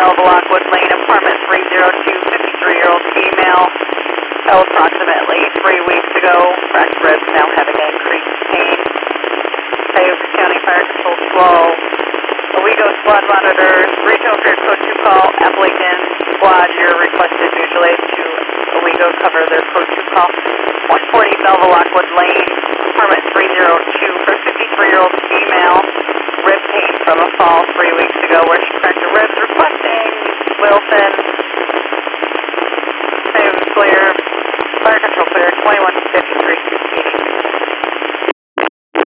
Melville Lockwood Lane, apartment 302, 53-year-old female. Approximately 3 weeks ago, cracked ribs, now having increased pain. Cayuga County Fire Control Slow. Owego Squad monitors, regional period code 2 call, Appalachian Squad, your requested mutual aid to Owego, cover their code 2 call. 140 Melville Lockwood Lane, apartment 302, for a 53-year-old female, rib pain from a fall 3 weeks ago where she cracked her ribs, requesting Wilson.